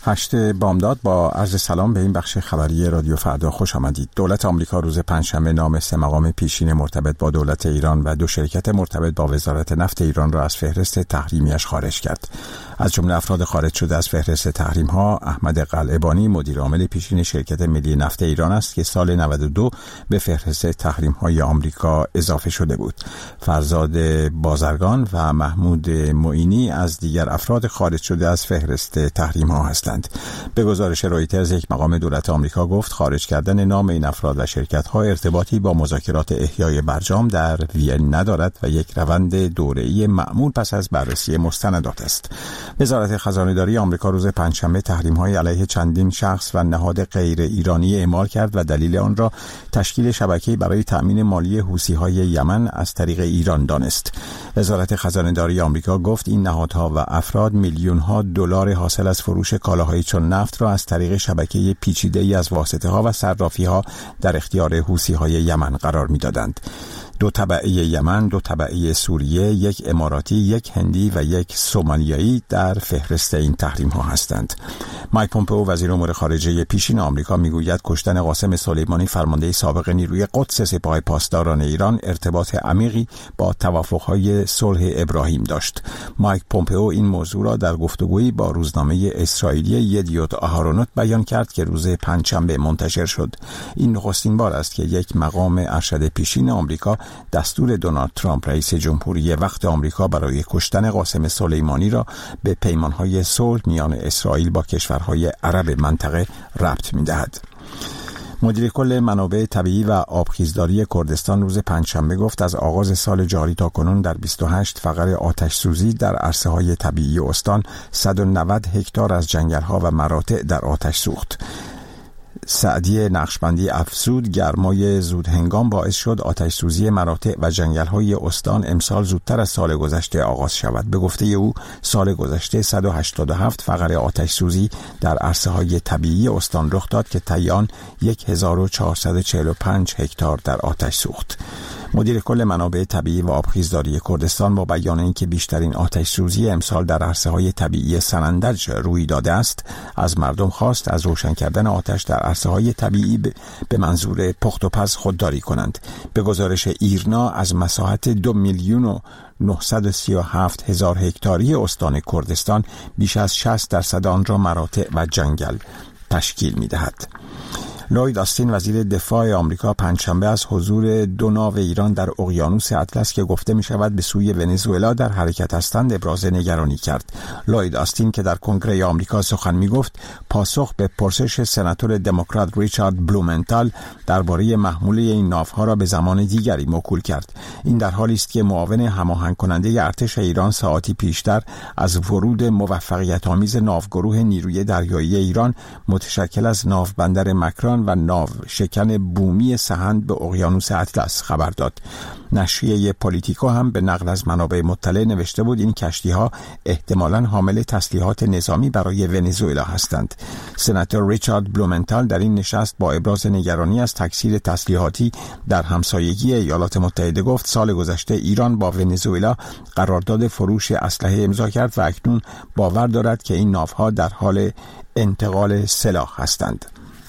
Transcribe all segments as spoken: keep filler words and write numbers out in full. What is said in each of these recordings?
هشت بامداد با عرض سلام به این بخش خبری رادیو فردا خوش آمدید. دولت آمریکا روز پنجشنبه نام سه مقام پیشین مرتبط با دولت ایران و دو شرکت مرتبط با وزارت نفت ایران را از فهرست تحریمیش خارج کرد. از جمله افراد خارج شده از فهرست تحریم ها احمد قلعه‌بانی مدیر عامل پیشین شرکت ملی نفت ایران است که سال نود و دو به فهرست تحریم های آمریکا اضافه شده بود. فرزاد بازرگان و محمود معینی از دیگر افراد خارج شده از فهرست تحریم ها هستند. به گزارش رویترز یک مقام دولت آمریکا گفت خارج کردن نام این افراد و شرکت‌ها ارتباطی با مذاکرات احیای برجام در وین ندارد و یک روند دوره‌ای معمول پس از بررسی مستندات است. وزارت خزانه‌داری آمریکا روز پنجشنبه تحریم‌های علیه چندین شخص و نهاد غیر ایرانی اعمال کرد و دلیل آن را تشکیل شبکه‌ای برای تأمین مالی حوثی‌های یمن از طریق ایران دانست. وزارت خزانه‌داری آمریکا گفت این نهادها و افراد میلیون‌ها دلار حاصل از فروش کالاهای چون نفت را از طریق شبکه پیچیده‌ای از واسطه‌ها و صرافی‌ها در اختیار حوثی‌های یمن قرار می‌دادند. دو تبعه یمن، دو تبعه سوریه، یک اماراتی، یک هندی و یک سومالیایی در فهرست این تحریم ها هستند. مایک پومپئو وزیر امور خارجه پیشین آمریکا میگوید کشتن قاسم سلیمانی فرمانده سابق نیروی قدس سپاه پاسداران ایران ارتباط عمیقی با توافق‌های صلح ابراهیم داشت. مایک پومپئو این موضوع را در گفتگویی با روزنامه اسرائیلی یدیوت آهارونوت بیان کرد که روز پنجشنبه منتشر شد. این نخستین بار است که یک مقام ارشد پیشین آمریکا دستور دونالد ترامپ رئیس جمهوری وقت آمریکا برای کشتن قاسم سلیمانی را به پیمانهای صلح میان اسرائیل با کشورهای عرب منطقه ربط می‌دهد. مدیر کل منابع طبیعی و آبخیزداری کردستان روز پنجشنبه گفت از آغاز سال جاری تا کنون در بیست و هشت فقر آتش سوزی در عرصه‌های طبیعی استان صد و نود هکتار از جنگل‌ها و مراتع در آتش سوخت. سعدی نقشبندی افزود گرمای زود هنگام باعث شد آتش سوزی مراتع و جنگل‌های استان امسال زودتر از سال گذشته آغاز شود. به گفته او سال گذشته صد و هشتاد و هفت فقر آتش سوزی در عرصه‌های طبیعی استان رخ داد که طی آن هزار و چهارصد و چهل و پنج هکتار در آتش سوخت. مدیر کل منابع طبیعی و آبخیزداری کردستان با بیان اینکه بیشترین آتش سوزی امسال در عرصه‌های طبیعی سنندج روی داده است، از مردم خواست از روشن کردن آتش در عرصه‌های طبیعی به منظور پخت و پز خودداری کنند. به گزارش ایرنا از مساحت دو میلیون و نهصد و سی و هفت هزار هکتاری استان کردستان بیش از شصت درصد آن را مراتع و جنگل تشکیل می‌دهد. لوید آستین وزیر دفاع آمریکا پنجشنبه از حضور دو ناو ایران در اقیانوس اطلس که گفته می شود به سوی ونزوئلا در حرکت هستند ابراز نگرانی کرد. لوید آستین که در کنگره آمریکا سخن می گفت پاسخ به پرسش سناتور دموکرات ریچارد بلومنتال درباره محموله این ناوها را به زمان دیگری موکول کرد. این در حالی است که معاون هماهنگ کننده ارتش ایران ساعتی پیشتر از ورود موفقیت آمیز ناوگروه نیروی دریایی ایران متشکل از ناو بندر مکران و ناو شکن بومی سهند به اقیانوس اطلس خبر داد. نشریه پولیتیکو هم به نقل از منابع مطلع نوشته بود این کشتی‌ها احتمالاً حامل تسلیحات نظامی برای ونزوئلا هستند. سناتور ریچارد بلومنتال در این نشست با ابراز نگرانی از تکثیر تسلیحاتی در همسایگی ایالات متحده گفت سال گذشته ایران با ونزوئلا قرارداد فروش اسلحه امضا کرد و اکنون باور دارد که این ناوها در حال انتقال سلاح هستند.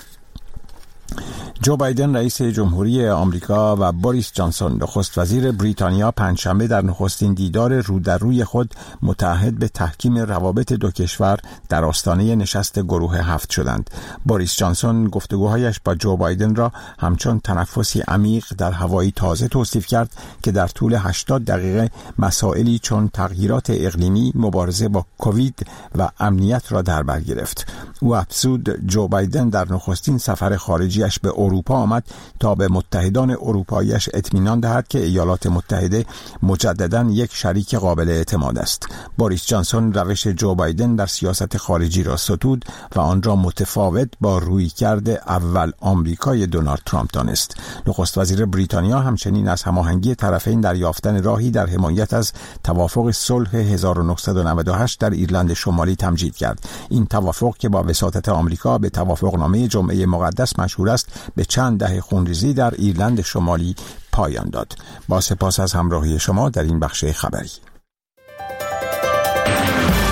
جو بایدن رئیس جمهوری آمریکا و بوریس جانسون نخست وزیر بریتانیا پنجشنبه در نخستین دیدار رو در روی خود متعهد به تحکیم روابط دو کشور در آستانه نشست گروه هفت شدند. بوریس جانسون گفتگوهایش با جو بایدن را همچون تنفسی عمیق در هوایی تازه توصیف کرد که در طول هشتاد دقیقه مسائلی چون تغییرات اقلیمی، مبارزه با کووید و امنیت را در بر گرفت. او افزود جو بایدن در نخستین سفر خارجیش به اروپا آمد تا به متحدان اروپاییش اطمینان دهد که ایالات متحده مجدداً یک شریک قابل اعتماد است. بوریس جانسون روش جو بایدن در سیاست خارجی را ستود و آن را متفاوت با رویکرد اول آمریکای دونالد ترامپ دانست. نخست وزیر بریتانیا همچنین از هماهنگی طرفین در یافتن راهی در حمایت از توافق صلح هزار و نهصد و نود و هشت در ایرلند شمالی تمجید کرد. این توافق که با وساطت آمریکا به توافقنامه جمعه مقدس مشهور است به چند دهه خونریزی در ایرلند شمالی پایان داد. با سپاس از همراهی شما در این بخش خبری.